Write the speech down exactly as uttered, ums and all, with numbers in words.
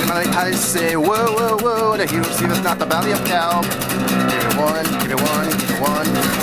I say, whoa, whoa, whoa, the hero receiveth not the valley of Calb. Give it one, give it one, give it one.